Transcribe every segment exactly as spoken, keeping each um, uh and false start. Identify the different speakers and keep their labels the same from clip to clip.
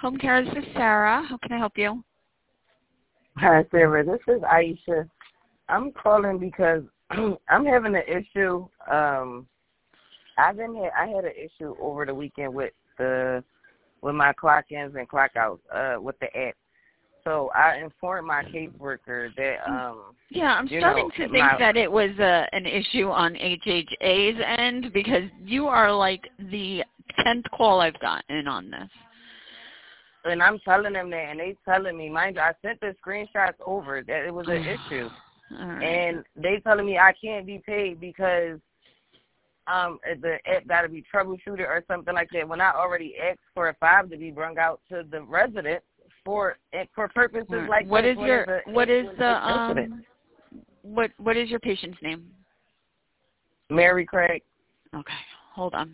Speaker 1: Home care, this is Sarah. How can I help you?
Speaker 2: Hi, Sarah. This is Aisha. I'm calling because I'm having an issue. Um, I've been had, I had an issue over the weekend with the with my clock ins and clock outs uh, with the app. So I informed my caseworker that um
Speaker 1: yeah, I'm starting
Speaker 2: know,
Speaker 1: to think
Speaker 2: my,
Speaker 1: that it was uh, an issue on H H A's end because you are like the tenth call I've gotten on this.
Speaker 2: And I'm telling them that, and they telling me, mind you, I sent the screenshots over that it was an issue,
Speaker 1: Right.
Speaker 2: and they telling me I can't be paid because um the app got to be troubleshooted or something like that. When I already asked for a five to be brung out to the resident for for purposes
Speaker 1: Right.
Speaker 2: like
Speaker 1: what
Speaker 2: this,
Speaker 1: is your
Speaker 2: the,
Speaker 1: what is the
Speaker 2: incident.
Speaker 1: um what what is your patient's name?
Speaker 2: Mary Craig.
Speaker 1: Okay, hold on.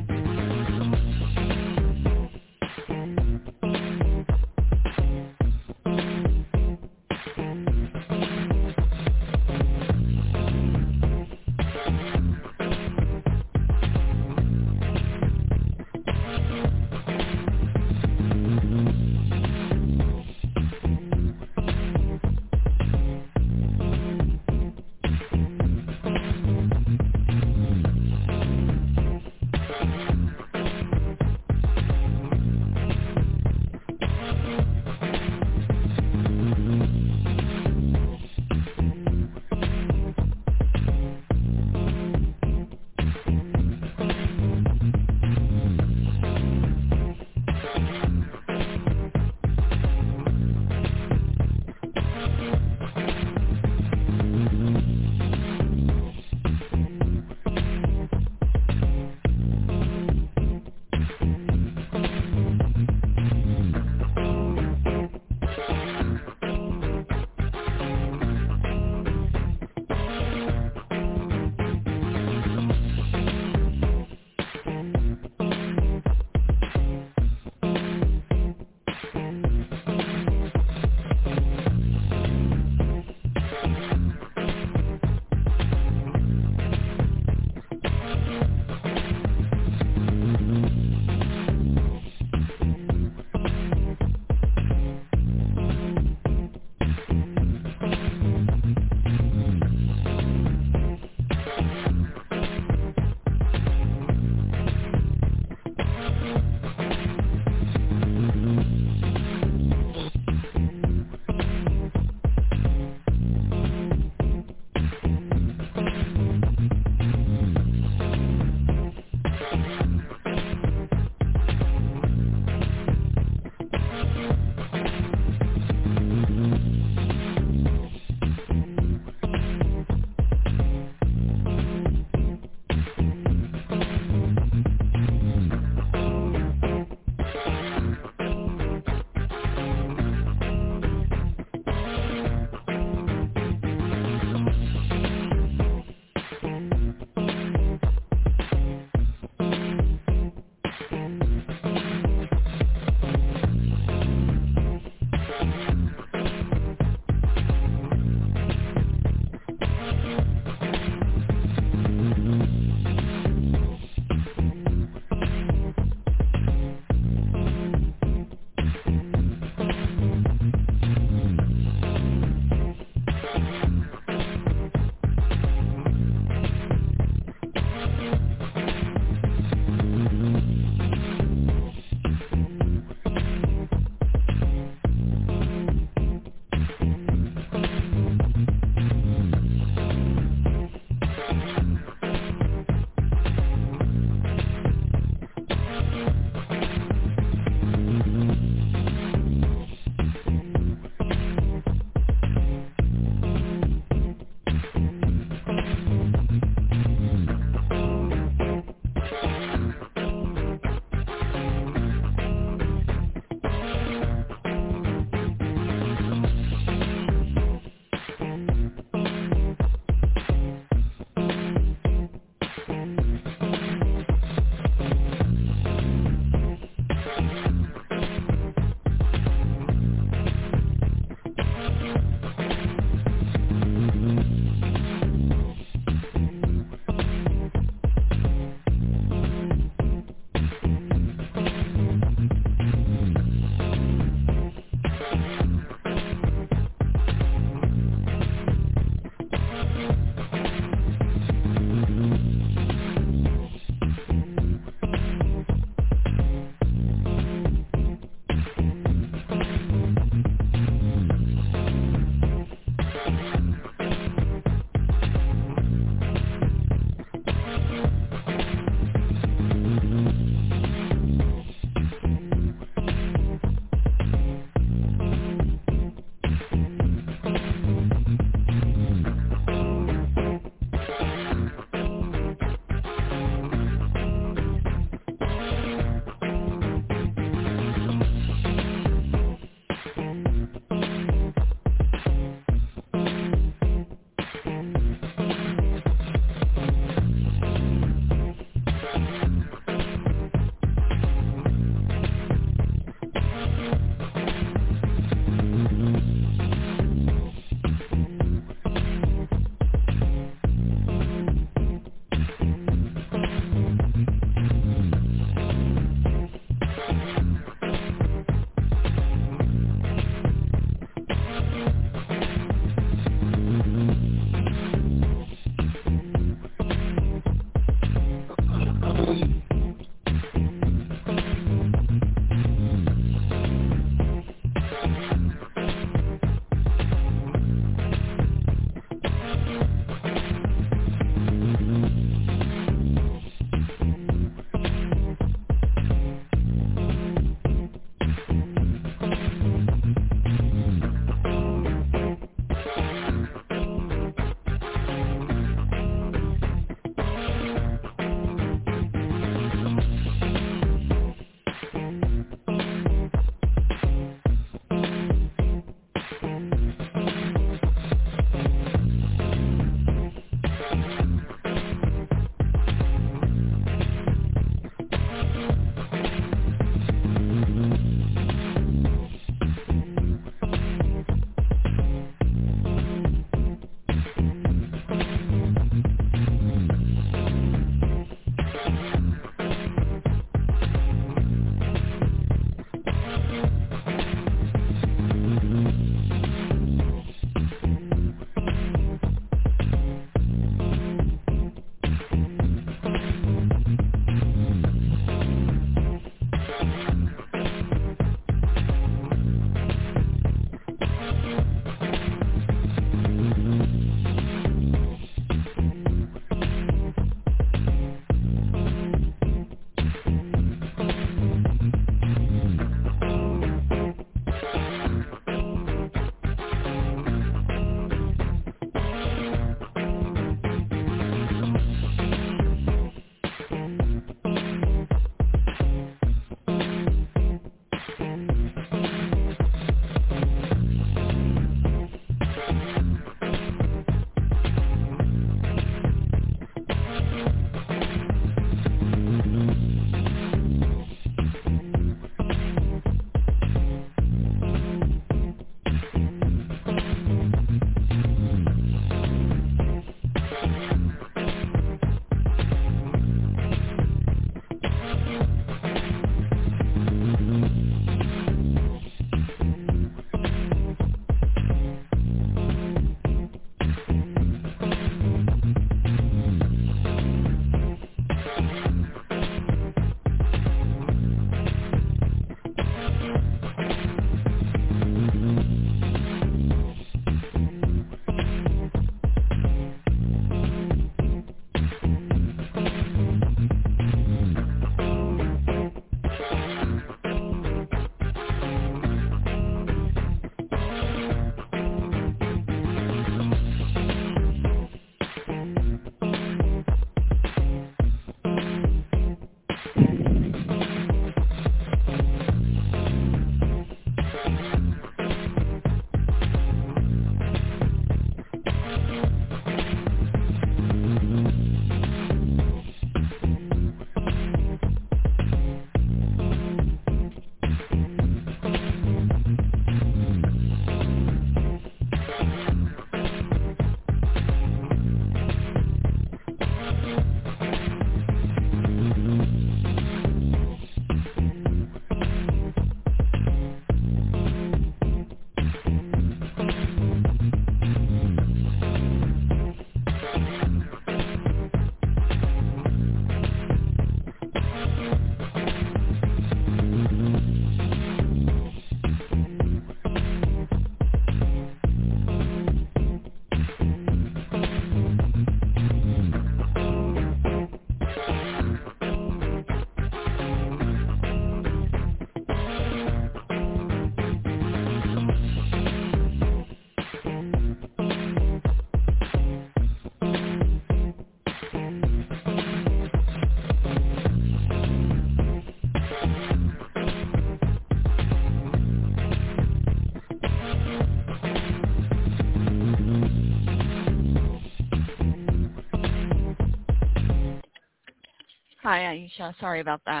Speaker 1: Hi, Aisha. Sorry about that.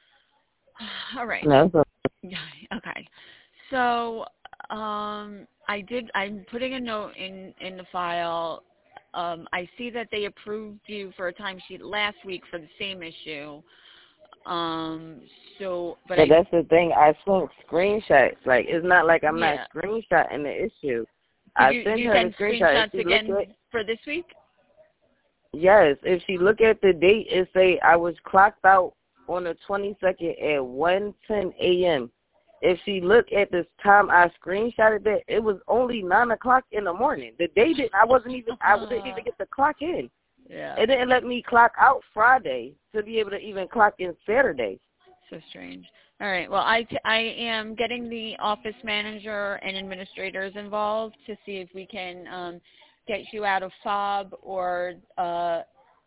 Speaker 1: All right.
Speaker 2: No, so
Speaker 1: Okay. So um, I did. I'm putting a note in in the file. Um, I see that they approved you for a timesheet last week for the same issue. Um, so, but
Speaker 2: but
Speaker 1: I
Speaker 2: that's the thing. I sent screenshots. Like, it's not like I'm not
Speaker 1: yeah.
Speaker 2: screenshotting the issue.
Speaker 1: Did
Speaker 2: I
Speaker 1: you
Speaker 2: sent
Speaker 1: you
Speaker 2: her the
Speaker 1: send
Speaker 2: screenshot. If
Speaker 1: screenshots
Speaker 2: she look
Speaker 1: again
Speaker 2: at,
Speaker 1: for this week?
Speaker 2: yes, if she look at the date, it say I was clocked out on the twenty-second at one ten a.m. If she look at this time I screenshotted that, it was only nine o'clock in the morning. The day didn't. I wasn't even. I didn't even get to clock in.
Speaker 1: Yeah.
Speaker 2: It didn't let me clock out Friday to be able to even clock in Saturday.
Speaker 1: So strange. All right. Well, I, t- I am getting the office manager and administrators involved to see if we can um, get you out of fob or uh,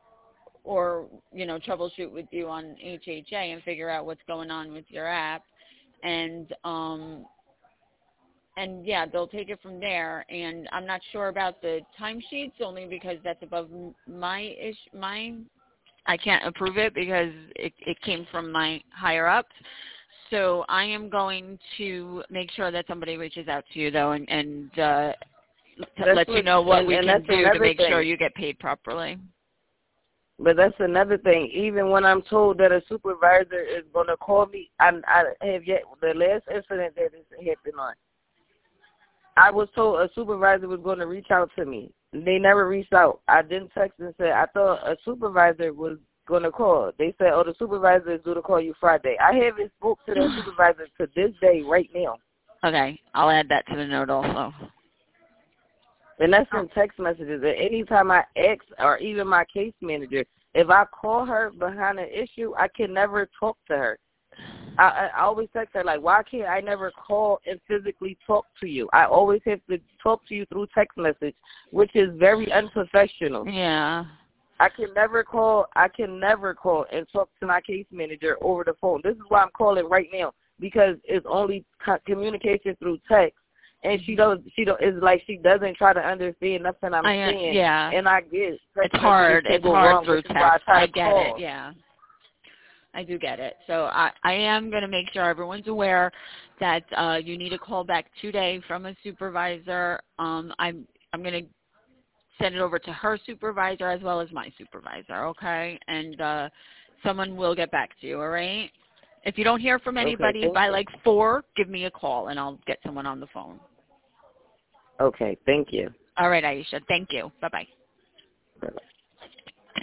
Speaker 1: or you know troubleshoot with you on H H A and figure out what's going on with your app. And um, and yeah, they'll take it from there. And I'm not sure about the timesheets only because that's above my ish my. I can't approve it because it, it came from my higher ups. So I am going to make sure that somebody reaches out to you though and, and uh, to let you know what
Speaker 2: and,
Speaker 1: we
Speaker 2: and
Speaker 1: can do to make
Speaker 2: thing.
Speaker 1: sure you get paid properly.
Speaker 2: But that's another thing. Even when I'm told that a supervisor is going to call me, I, I have yet, the last incident that this happened on, I was told a supervisor was going to reach out to me. They never reached out. I then texted and said, I thought a supervisor was going to call. They said, oh, the supervisor is due to call you Friday. I haven't spoke to that supervisor to this day right now.
Speaker 1: Okay. I'll add that to the note also.
Speaker 2: And that's in text messages. And anytime I ask, or even my case manager, if I call her behind an issue, I can never talk to her. I, I always text her, like, why can't I never call and physically talk to you? I always have to talk to you through text message, which is very unprofessional.
Speaker 1: Yeah.
Speaker 2: I can never call, I can never call and talk to my case manager over the phone. This is why I'm calling right now, because it's only co- communication through text. And she don't, she don't, it's like she doesn't try to understand nothing I'm
Speaker 1: I,
Speaker 2: saying.
Speaker 1: yeah.
Speaker 2: And I get
Speaker 1: It's hard. It's hard through text. I, I get
Speaker 2: call.
Speaker 1: it. Yeah. I do get it. So I, I am going to make sure everyone's aware that uh, you need a call back today from a supervisor. Um, I'm I'm going to send it over to her supervisor as well as my supervisor, okay? And uh, someone will get back to you, all right? If you don't hear from anybody
Speaker 2: Okay,
Speaker 1: by
Speaker 2: you.
Speaker 1: like four, give me a call and I'll get someone on the phone.
Speaker 2: Okay, thank you.
Speaker 1: All right, Aisha. Thank you. Bye-bye.